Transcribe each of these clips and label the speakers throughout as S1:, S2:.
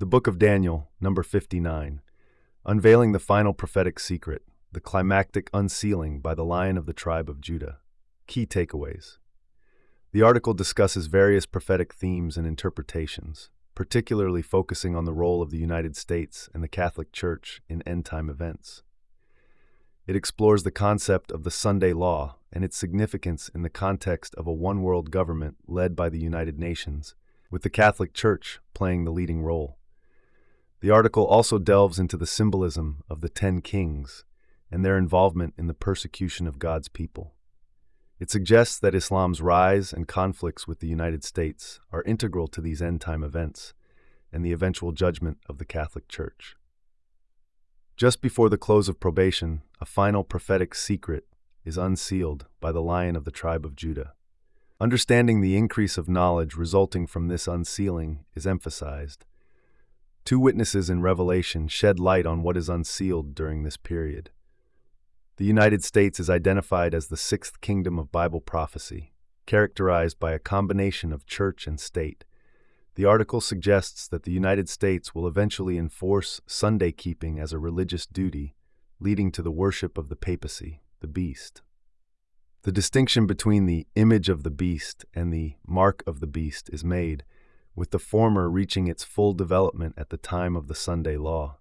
S1: The Book of Daniel, number 59. Unveiling the final prophetic secret, the climactic unsealing by the Lion of the tribe of Judah. Key takeaways. The article discusses various prophetic themes and interpretations, particularly focusing on the role of the United States and the Catholic Church in end-time events. It explores the concept of the Sunday Law and its significance in the context of a one-world government led by the United Nations, with the Catholic Church playing the leading role. The article also delves into the symbolism of the 10 kings and their involvement in the persecution of God's people. It suggests that Islam's rise and conflicts with the United States are integral to these end-time events and the eventual judgment of the Catholic Church. Just before the close of probation, a final prophetic secret is unsealed by the Lion of the tribe of Judah. Understanding the increase of knowledge resulting from this unsealing is emphasized. 2 witnesses in Revelation shed light on what is unsealed during this period. The United States is identified as the 6th kingdom of Bible prophecy, characterized by a combination of church and state. The article suggests that the United States will eventually enforce Sunday keeping as a religious duty, leading to the worship of the papacy, the beast. The distinction between the image of the beast and the mark of the beast is made, with the former reaching its full development at the time of the Sunday Law.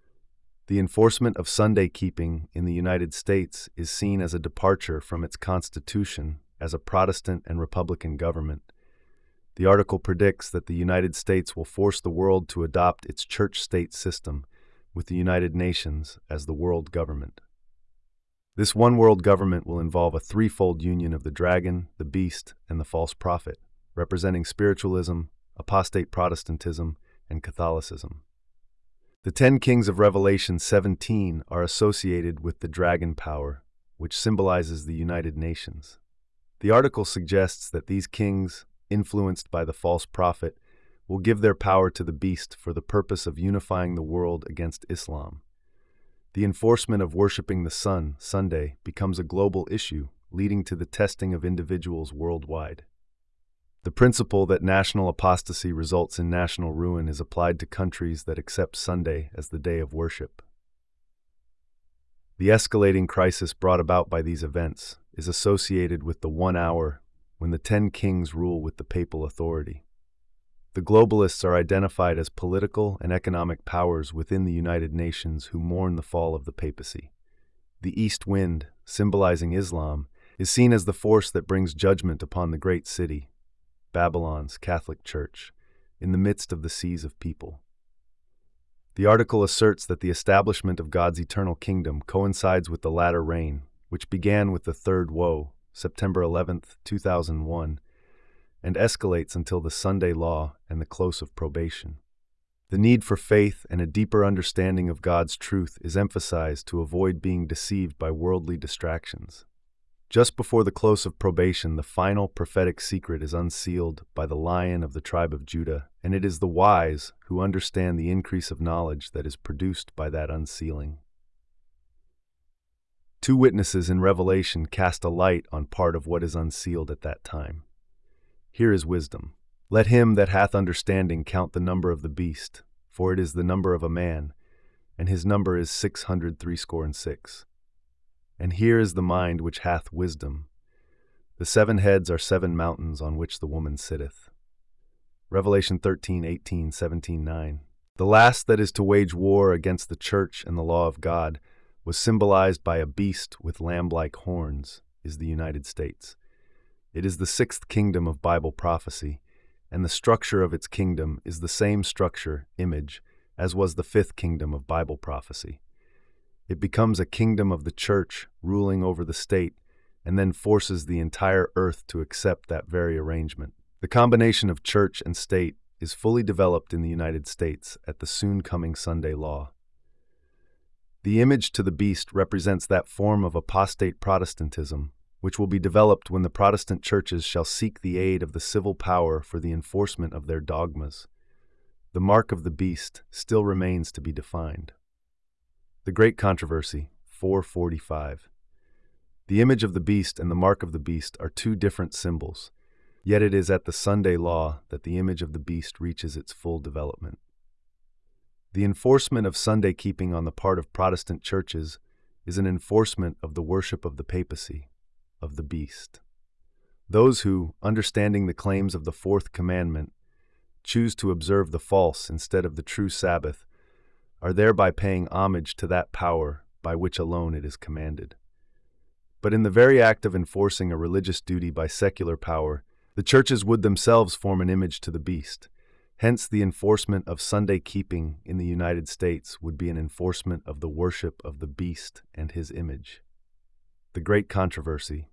S1: The enforcement of Sunday keeping in the United States is seen as a departure from its constitution as a Protestant and Republican government. The article predicts that the United States will force the world to adopt its church-state system, with the United Nations as the world government. This one-world government will involve a threefold union of the dragon, the beast, and the false prophet, representing spiritualism, apostate Protestantism, and Catholicism. The 10 kings of Revelation 17 are associated with the dragon power, which symbolizes the United Nations. The article suggests that these kings, influenced by the false prophet, will give their power to the beast for the purpose of unifying the world against Islam. The enforcement of worshiping the sun, Sunday, becomes a global issue, leading to the testing of individuals worldwide. The principle that national apostasy results in national ruin is applied to countries that accept Sunday as the day of worship. The escalating crisis brought about by these events is associated with the 1 hour when the 10 kings rule with the papal authority. The globalists are identified as political and economic powers within the United Nations who mourn the fall of the papacy. The east wind, symbolizing Islam, is seen as the force that brings judgment upon the great city, Babylon's Catholic Church, in the midst of the seas of people. The article asserts that the establishment of God's eternal kingdom coincides with the latter rain, which began with the third woe, September 11, 2001, and escalates until the Sunday Law and the close of probation. The need for faith and a deeper understanding of God's truth is emphasized to avoid being deceived by worldly distractions. Just before the close of probation, the final prophetic secret is unsealed by the Lion of the tribe of Judah, and it is the wise who understand the increase of knowledge that is produced by that unsealing. 2 witnesses in Revelation cast a light on part of what is unsealed at that time. Here is wisdom. Let him that hath understanding count the number of the beast, for it is the number of a man, and his number is 666. And here is the mind which hath wisdom. The 7 heads are 7 mountains on which the woman sitteth. Revelation 13:18, 17:9. The last that is to wage war against the church and the law of God was symbolized by a beast with lamb-like horns, is the United States. It is the 6th kingdom of Bible prophecy, and the structure of its kingdom is the same structure, image, as was the 5th kingdom of Bible prophecy. It becomes a kingdom of the church ruling over the state, and then forces the entire earth to accept that very arrangement. The combination of church and state is fully developed in the United States at the soon-coming Sunday Law. The image to the beast represents that form of apostate Protestantism, which will be developed when the Protestant churches shall seek the aid of the civil power for the enforcement of their dogmas. The mark of the beast still remains to be defined. The Great Controversy, 445. The image of the beast and the mark of the beast are 2 different symbols, yet it is at the Sunday Law that the image of the beast reaches its full development. The enforcement of Sunday keeping on the part of Protestant churches is an enforcement of the worship of the papacy, of the beast. Those who, understanding the claims of the fourth commandment, choose to observe the false instead of the true Sabbath, are thereby paying homage to that power by which alone it is commanded. But in the very act of enforcing a religious duty by secular power, the churches would themselves form an image to the beast. Hence, the enforcement of Sunday keeping in the United States would be an enforcement of the worship of the beast and his image. The Great Controversy,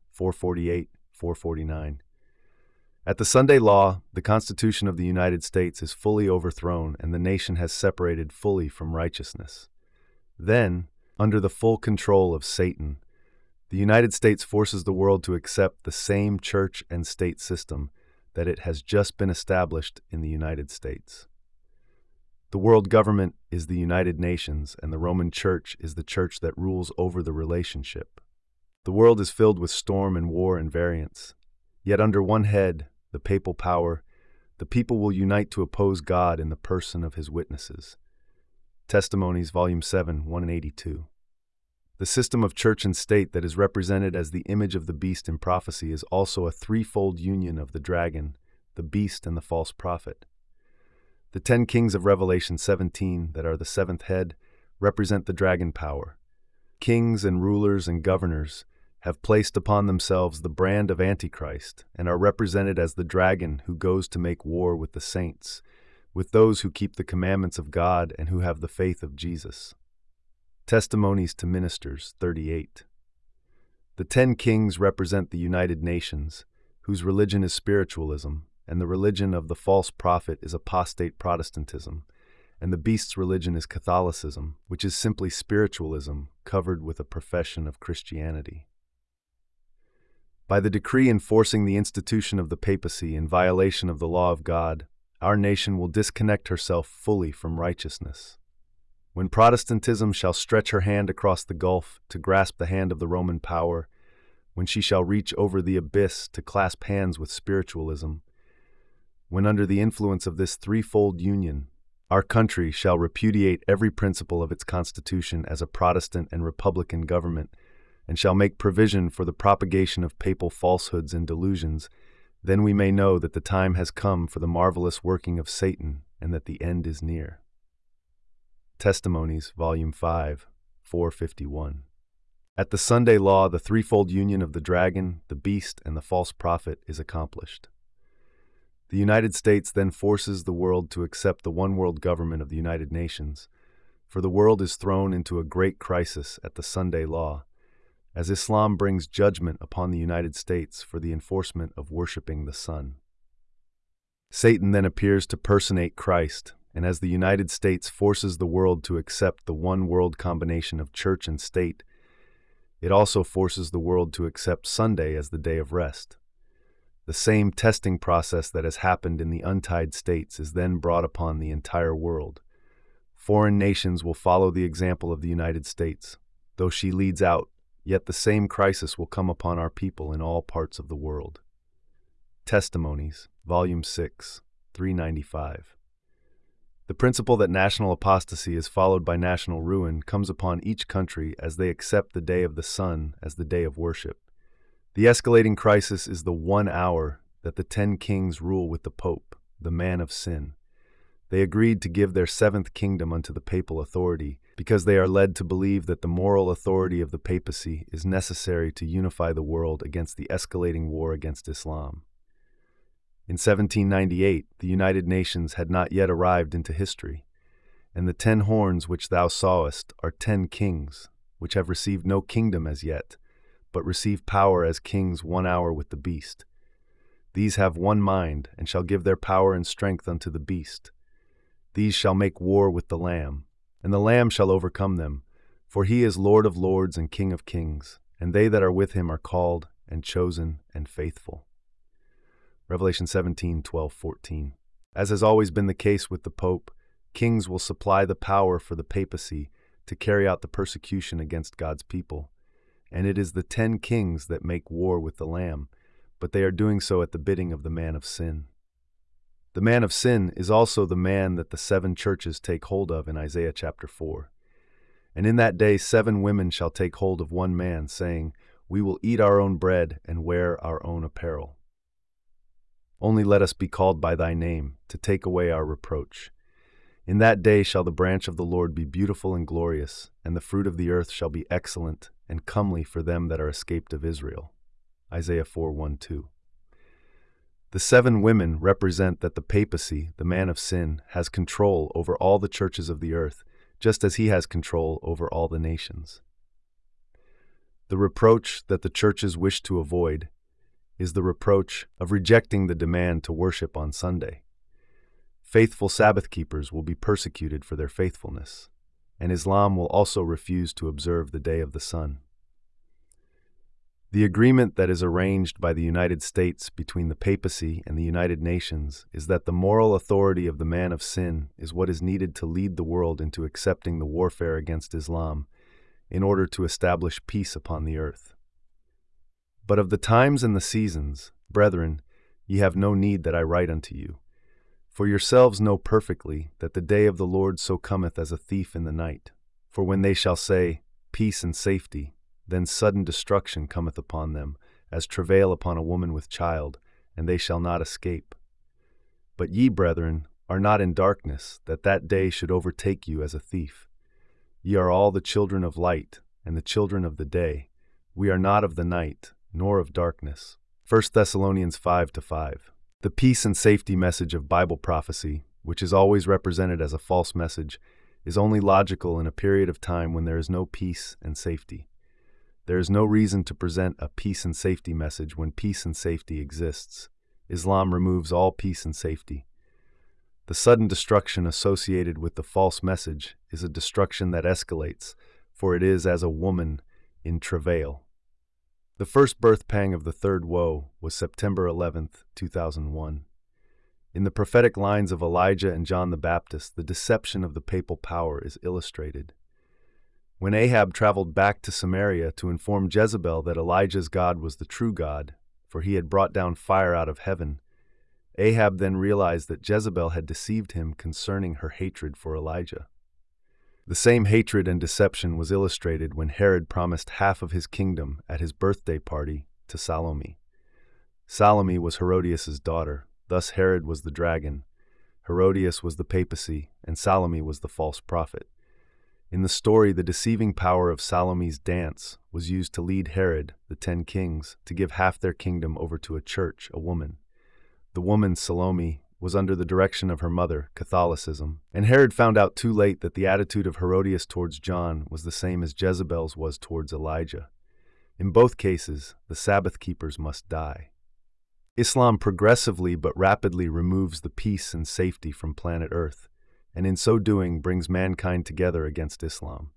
S1: 448-449. At the Sunday law, the Constitution of the United States is fully overthrown and the nation has separated fully from righteousness. Then, under the full control of Satan, the United States forces the world to accept the same church and state system that it has just been established in the United States. The world government is the United Nations, and the Roman Church is the church that rules over the relationship. The world is filled with storm and war and variance. Yet under one head, the papal power, the people will unite to oppose God in the person of his witnesses. Testimonies, Volume 7, 182. The system of church and state that is represented as the image of the beast in prophecy is also a threefold union of the dragon, the beast, and the false prophet. The 10 kings of Revelation 17, that are the seventh head, represent the dragon power. Kings and rulers and governors have placed upon themselves the brand of Antichrist and are represented as the dragon who goes to make war with the saints, with those who keep the commandments of God and who have the faith of Jesus. Testimonies to Ministers, 38. The 10 kings represent the United Nations, whose religion is spiritualism, and the religion of the false prophet is apostate Protestantism, and the beast's religion is Catholicism, which is simply spiritualism covered with a profession of Christianity. By the decree enforcing the institution of the papacy in violation of the law of God, our nation will disconnect herself fully from righteousness. When Protestantism shall stretch her hand across the gulf to grasp the hand of the Roman power, when she shall reach over the abyss to clasp hands with spiritualism, when under the influence of this threefold union, our country shall repudiate every principle of its constitution as a Protestant and Republican government, and shall make provision for the propagation of papal falsehoods and delusions, then we may know that the time has come for the marvelous working of Satan and that the end is near. Testimonies, Volume 5, 451. At the Sunday law, the threefold union of the dragon, the beast, and the false prophet is accomplished. The United States then forces the world to accept the one-world government of the United Nations, for the world is thrown into a great crisis at the Sunday law, as Islam brings judgment upon the United States for the enforcement of worshiping the sun. Satan then appears to personate Christ, and as the United States forces the world to accept the one-world combination of church and state, it also forces the world to accept Sunday as the day of rest. The same testing process that has happened in the untied states is then brought upon the entire world. Foreign nations will follow the example of the United States. Though she leads out, yet the same crisis will come upon our people in all parts of the world. Testimonies, Volume 6, 395. The principle that national apostasy is followed by national ruin comes upon each country as they accept the day of the sun as the day of worship. The escalating crisis is the 1 hour that the 10 kings rule with the Pope, the man of sin. They agreed to give their 7th kingdom unto the papal authority because they are led to believe that the moral authority of the papacy is necessary to unify the world against the escalating war against Islam. In 1798, the United Nations had not yet arrived into history, and the 10 horns which thou sawest are 10 kings, which have received no kingdom as yet, but receive power as kings 1 hour with the beast. These have one mind, and shall give their power and strength unto the beast. These shall make war with the Lamb, and the Lamb shall overcome them, for he is Lord of lords and King of kings, and they that are with him are called, and chosen, and faithful. Revelation 17, 12, 14. As has always been the case with the Pope, kings will supply the power for the papacy to carry out the persecution against God's people. And it is the 10 kings that make war with the Lamb, but they are doing so at the bidding of the man of sin. The man of sin is also the man that the 7 churches take hold of in Isaiah chapter 4. And in that day 7 women shall take hold of one man, saying, We will eat our own bread and wear our own apparel. Only let us be called by thy name, to take away our reproach. In that day shall the branch of the Lord be beautiful and glorious, and the fruit of the earth shall be excellent and comely for them that are escaped of Israel. Isaiah 4:1-2. The 7 women represent that the papacy, the man of sin, has control over all the churches of the earth, just as he has control over all the nations. The reproach that the churches wish to avoid is the reproach of rejecting the demand to worship on Sunday. Faithful Sabbath keepers will be persecuted for their faithfulness, and Islam will also refuse to observe the day of the sun. The agreement that is arranged by the United States between the papacy and the United Nations is that the moral authority of the man of sin is what is needed to lead the world into accepting the warfare against Islam in order to establish peace upon the earth. But of the times and the seasons, brethren, ye have no need that I write unto you. For yourselves know perfectly that the day of the Lord so cometh as a thief in the night. For when they shall say, Peace and safety, then sudden destruction cometh upon them, as travail upon a woman with child, and they shall not escape. But ye, brethren, are not in darkness, that that day should overtake you as a thief. Ye are all the children of light, and the children of the day. We are not of the night, nor of darkness. 1 Thessalonians 5:5. The peace and safety message of Bible prophecy, which is always represented as a false message, is only logical in a period of time when there is no peace and safety. There is no reason to present a peace and safety message when peace and safety exists. Islam removes all peace and safety. The sudden destruction associated with the false message is a destruction that escalates, for it is as a woman in travail. The first birth pang of the third woe was September 11th, 2001. In the prophetic lines of Elijah and John the Baptist, the deception of the papal power is illustrated. When Ahab traveled back to Samaria to inform Jezebel that Elijah's God was the true God, for he had brought down fire out of heaven, Ahab then realized that Jezebel had deceived him concerning her hatred for Elijah. The same hatred and deception was illustrated when Herod promised half of his kingdom at his birthday party to Salome. Salome was Herodias' daughter, thus Herod was the dragon, Herodias was the papacy, and Salome was the false prophet. In the story, the deceiving power of Salome's dance was used to lead Herod, the 10 kings, to give half their kingdom over to a church, a woman. The woman, Salome, was under the direction of her mother, Catholicism, and Herod found out too late that the attitude of Herodias towards John was the same as Jezebel's was towards Elijah. In both cases, the Sabbath keepers must die. Islam progressively but rapidly removes the peace and safety from planet Earth, and in so doing brings mankind together against Islam.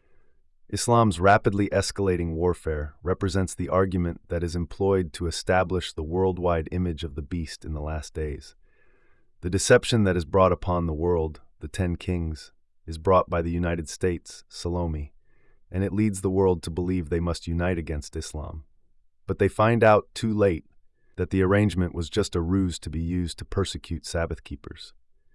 S1: Islam's rapidly escalating warfare represents the argument that is employed to establish the worldwide image of the beast in the last days. The deception that is brought upon the world, the 10 kings, is brought by the United States, Salome, and it leads the world to believe they must unite against Islam. But they find out too late that the arrangement was just a ruse to be used to persecute Sabbath keepers.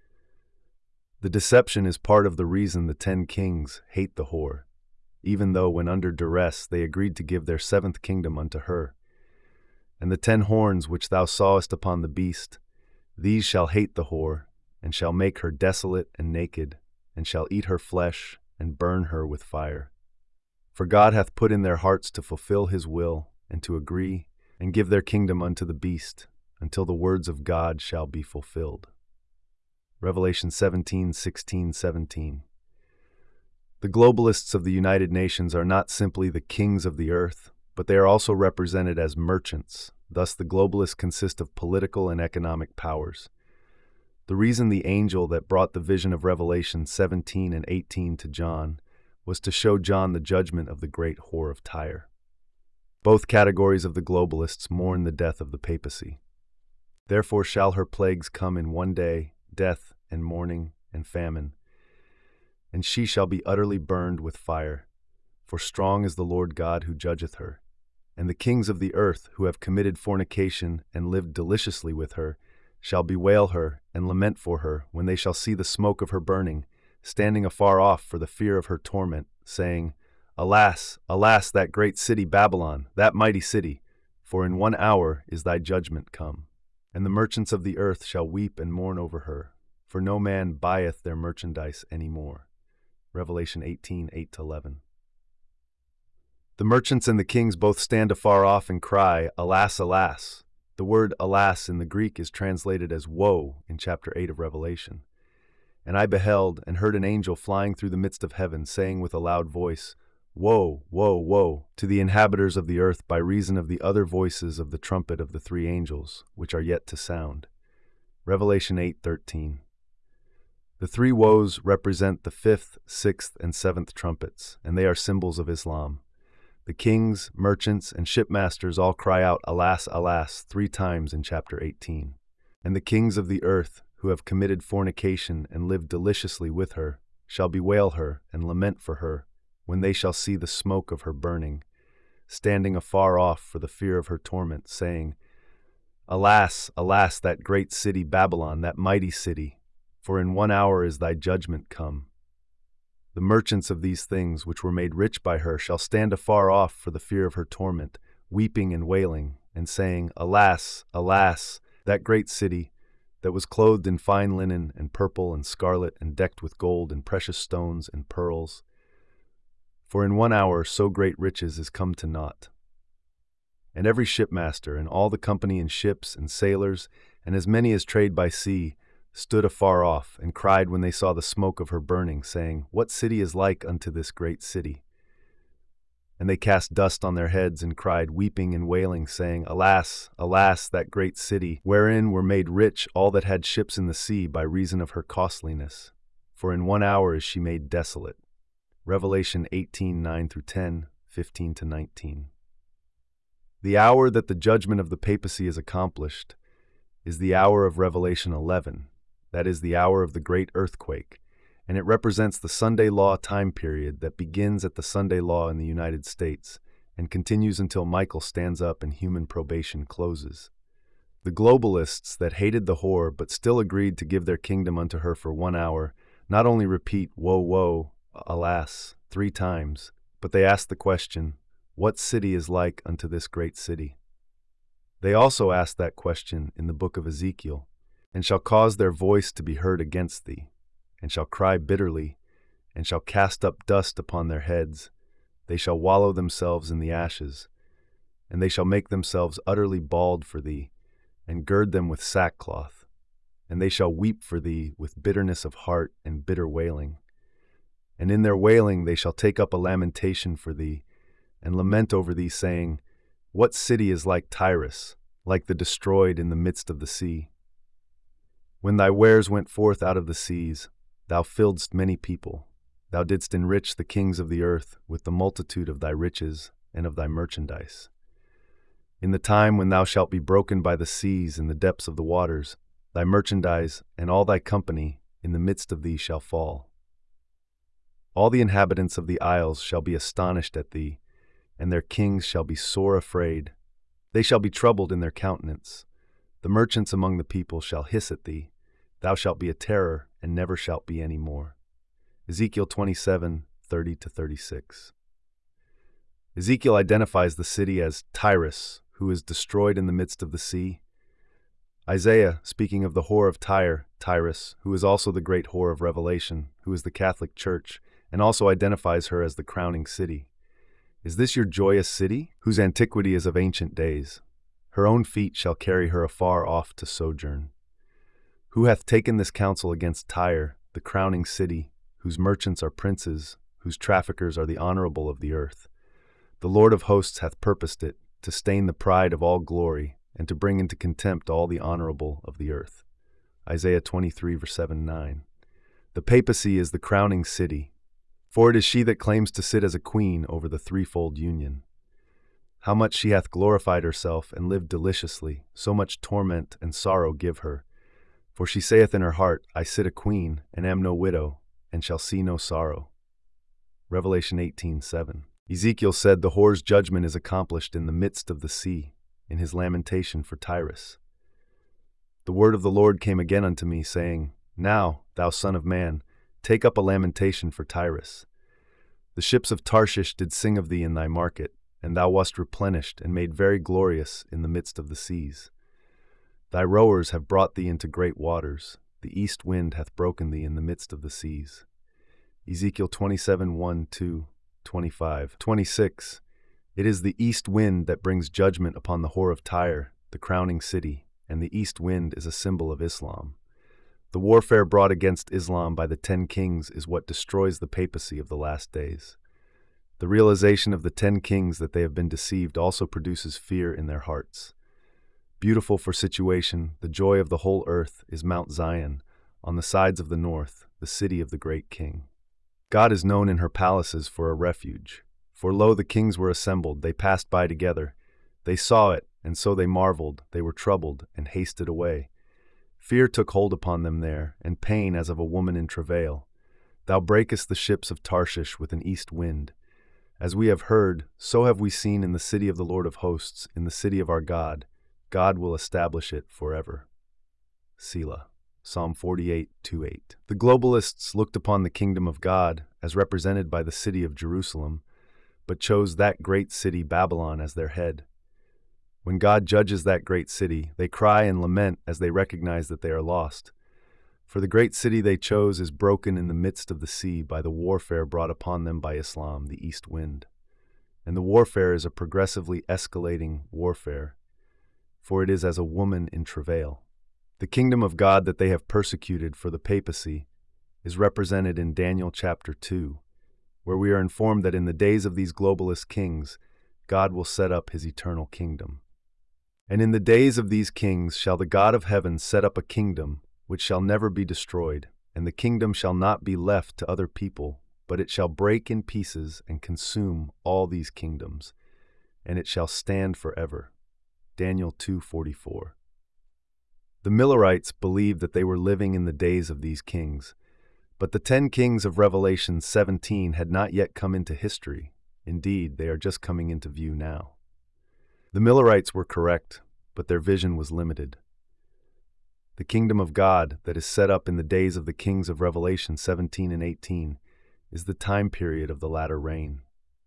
S1: The deception is part of the reason the 10 kings hate the whore, even though when under duress they agreed to give their 7th kingdom unto her. And the 10 horns which thou sawest upon the beast, these shall hate the whore, and shall make her desolate and naked, and shall eat her flesh, and burn her with fire. For God hath put in their hearts to fulfill his will, and to agree, and give their kingdom unto the beast, until the words of God shall be fulfilled. Revelation 17:16-17. The globalists of the United Nations are not simply the kings of the earth, but they are also represented as merchants. Thus, the globalists consist of political and economic powers. The reason the angel that brought the vision of Revelation 17 and 18 to John was to show John the judgment of the great whore of Tyre. Both categories of the globalists mourn the death of the papacy. Therefore shall her plagues come in one day, death and mourning and famine, and she shall be utterly burned with fire, for strong is the Lord God who judgeth her. And the kings of the earth who have committed fornication and lived deliciously with her shall bewail her and lament for her, when they shall see the smoke of her burning, standing afar off for the fear of her torment, saying, Alas, alas, that great city Babylon, that mighty city, for in 1 hour is thy judgment come. And the merchants of the earth shall weep and mourn over her, for no man buyeth their merchandise any more. Revelation 18, 8-11. The merchants and the kings both stand afar off and cry, Alas, alas. The word alas in the Greek is translated as woe in chapter 8 of Revelation. And I beheld and heard an angel flying through the midst of heaven, saying with a loud voice, Woe, woe, woe, to the inhabitants of the earth by reason of the other voices of the trumpet of the 3 angels, which are yet to sound. Revelation 8:13. The 3 woes represent the 5th, 6th, and 7th trumpets, and they are symbols of Islam. The kings, merchants, and shipmasters all cry out, Alas, alas, 3 times in chapter 18. And the kings of the earth, who have committed fornication and lived deliciously with her, shall bewail her and lament for her, when they shall see the smoke of her burning, standing afar off for the fear of her torment, saying, Alas, alas, that great city Babylon, that mighty city, for in 1 hour is thy judgment come. The merchants of these things, which were made rich by her, shall stand afar off for the fear of her torment, weeping and wailing, and saying, Alas, alas, that great city, that was clothed in fine linen and purple and scarlet and decked with gold and precious stones and pearls. For in 1 hour so great riches is come to naught. And every shipmaster and all the company in ships and sailors, and as many as trade by sea, stood afar off, and cried when they saw the smoke of her burning, saying, What city is like unto this great city? And they cast dust on their heads, and cried, weeping and wailing, saying, Alas, alas, that great city, wherein were made rich all that had ships in the sea by reason of her costliness. For in 1 hour is she made desolate. Revelation 18:9-10, 15-19. The hour that the judgment of the papacy is accomplished is the hour of Revelation 11. That is the hour of the great earthquake, and it represents the Sunday law time period that begins at the Sunday law in the United States and continues until Michael stands up and human probation closes. The globalists that hated the whore but still agreed to give their kingdom unto her for 1 hour not only repeat woe, woe, alas 3 times, but they ask the question, What city is like unto this great city? They also ask that question in the book of Ezekiel, and shall cause their voice to be heard against thee, and shall cry bitterly, and shall cast up dust upon their heads. They shall wallow themselves in the ashes, and they shall make themselves utterly bald for thee, and gird them with sackcloth. And they shall weep for thee with bitterness of heart and bitter wailing. And in their wailing they shall take up a lamentation for thee, and lament over thee, saying, What city is like Tyrus, like the destroyed in the midst of the sea? When thy wares went forth out of the seas, thou filledst many people. Thou didst enrich the kings of the earth with the multitude of thy riches and of thy merchandise. In the time when thou shalt be broken by the seas in the depths of the waters, thy merchandise and all thy company in the midst of thee shall fall. All the inhabitants of the isles shall be astonished at thee, and their kings shall be sore afraid. They shall be troubled in their countenance. The merchants among the people shall hiss at thee. Thou shalt be a terror, and never shalt be any more. Ezekiel 27:30-36. Ezekiel identifies the city as Tyrus, who is destroyed in the midst of the sea. Isaiah, speaking of the whore of Tyre, Tyrus, who is also the great whore of Revelation, who is the Catholic Church, and also identifies her as the crowning city. Is this your joyous city, whose antiquity is of ancient days? Her own feet shall carry her afar off to sojourn. Who hath taken this counsel against Tyre, the crowning city, whose merchants are princes, whose traffickers are the honorable of the earth? The Lord of hosts hath purposed it, to stain the pride of all glory, and to bring into contempt all the honorable of the earth. Isaiah 23:7-9. The papacy is the crowning city, for it is she that claims to sit as a queen over the threefold union. How much she hath glorified herself and lived deliciously, so much torment and sorrow give her. For she saith in her heart, I sit a queen, and am no widow, and shall see no sorrow. Revelation 18:7. Ezekiel said the whore's judgment is accomplished in the midst of the sea, in his lamentation for Tyrus. The word of the Lord came again unto me, saying, Now, thou son of man, take up a lamentation for Tyrus. The ships of Tarshish did sing of thee in thy market, and thou wast replenished and made very glorious in the midst of the seas. Thy rowers have brought thee into great waters. The east wind hath broken thee in the midst of the seas. Ezekiel 27:1, 2, 25, 26. It is the east wind that brings judgment upon the whore of Tyre, the crowning city, and the east wind is a symbol of Islam. The warfare brought against Islam by the 10 kings is what destroys the papacy of the last days. The realization of the 10 kings that they have been deceived also produces fear in their hearts. Beautiful for situation, the joy of the whole earth is Mount Zion, on the sides of the north, the city of the great king. God is known in her palaces for a refuge. For lo, the kings were assembled, they passed by together. They saw it, and so they marveled, they were troubled, and hasted away. Fear took hold upon them there, and pain as of a woman in travail. Thou breakest the ships of Tarshish with an east wind. As we have heard, so have we seen in the city of the Lord of hosts, in the city of our God. God will establish it forever. Selah. Psalm 48:2-8. The globalists looked upon the kingdom of God, as represented by the city of Jerusalem, but chose that great city Babylon as their head. When God judges that great city, they cry and lament as they recognize that they are lost. For the great city they chose is broken in the midst of the sea by the warfare brought upon them by Islam, the east wind. And the warfare is a progressively escalating warfare, for it is as a woman in travail. The kingdom of God that they have persecuted for the papacy is represented in Daniel chapter 2, where we are informed that in the days of these globalist kings, God will set up his eternal kingdom. And in the days of these kings shall the God of heaven set up a kingdom which shall never be destroyed, and the kingdom shall not be left to other people, but it shall break in pieces and consume all these kingdoms, and it shall stand forever. Daniel 2:44. The Millerites believed that they were living in the days of these kings, but the 10 kings of Revelation 17 had not yet come into history. Indeed, they are just coming into view now. The Millerites were correct, but their vision was limited. The kingdom of God that is set up in the days of the kings of Revelation 17 and 18 is the time period of the latter rain.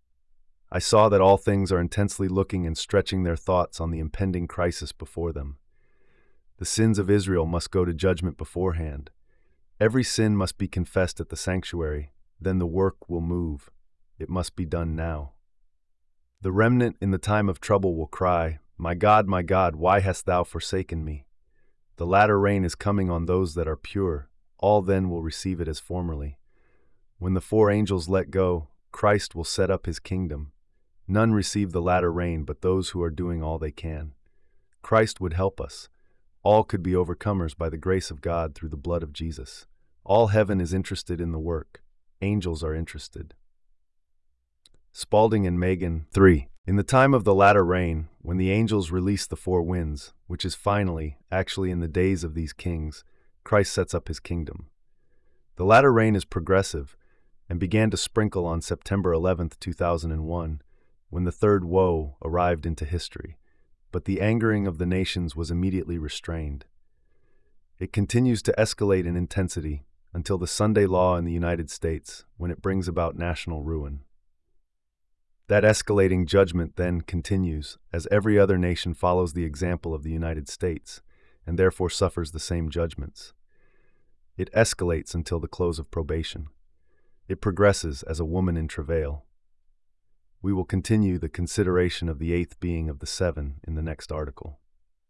S1: I saw that all things are intensely looking and stretching their thoughts on the impending crisis before them. The sins of Israel must go to judgment beforehand. Every sin must be confessed at the sanctuary, then the work will move. It must be done now. The remnant in the time of trouble will cry, my God, why hast thou forsaken me? The latter rain is coming on those that are pure. All then will receive it as formerly. When the 4 angels let go, Christ will set up his kingdom. None receive the latter rain but those who are doing all they can. Christ would help us. All could be overcomers by the grace of God through the blood of Jesus. All heaven is interested in the work. Angels are interested. Spalding and Megan 3. In the time of the latter rain, when the angels release the 4 winds, which is finally, actually in the days of these kings, Christ sets up his kingdom. The latter rain is progressive and began to sprinkle on September 11th, 2001, when the 3rd woe arrived into history. But the angering of the nations was immediately restrained. It continues to escalate in intensity until the Sunday law in the United States, when it brings about national ruin. That escalating judgment then continues as every other nation follows the example of the United States and therefore suffers the same judgments. It escalates until the close of probation. It progresses as a woman in travail. We will continue the consideration of the 8th being of the 7 in the next article.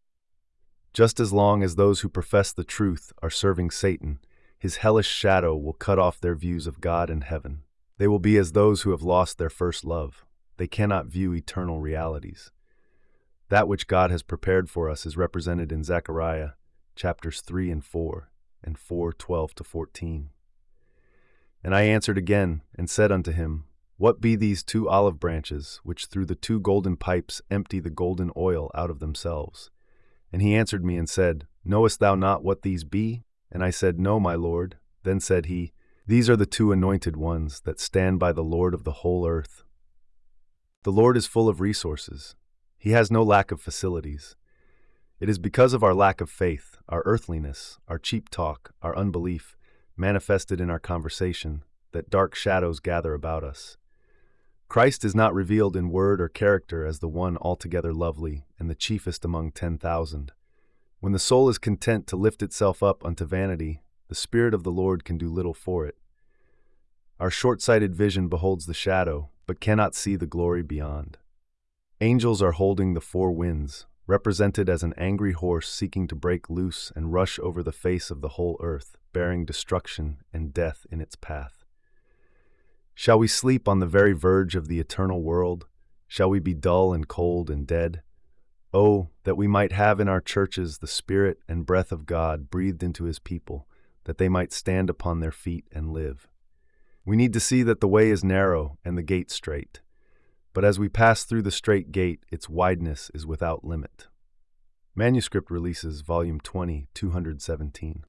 S1: Just as long as those who profess the truth are serving Satan, his hellish shadow will cut off their views of God and heaven. They will be as those who have lost their first love. They cannot view eternal realities. That which God has prepared for us is represented in Zechariah chapters 3 and 4, and 4:12-14. And I answered again, and said unto him, What be these 2 olive branches, which through the 2 golden pipes empty the golden oil out of themselves? And he answered me and said, Knowest thou not what these be? And I said, No, my Lord. Then said he, These are the 2 anointed ones that stand by the Lord of the whole earth. The Lord is full of resources. He has no lack of facilities. It is because of our lack of faith, our earthliness, our cheap talk, our unbelief, manifested in our conversation, that dark shadows gather about us. Christ is not revealed in word or character as the one altogether lovely and the chiefest among 10,000. When the soul is content to lift itself up unto vanity, the Spirit of the Lord can do little for it. Our short-sighted vision beholds the shadow, but cannot see the glory beyond. Angels are holding the four winds, represented as an angry horse seeking to break loose and rush over the face of the whole earth, bearing destruction and death in its path. Shall we sleep on the very verge of the eternal world? Shall we be dull and cold and dead? Oh, that we might have in our churches the Spirit and breath of God breathed into His people, that they might stand upon their feet and live. We need to see that the way is narrow and the gate straight. But as we pass through the strait gate, its wideness is without limit. Manuscript Releases, Volume 20, 217.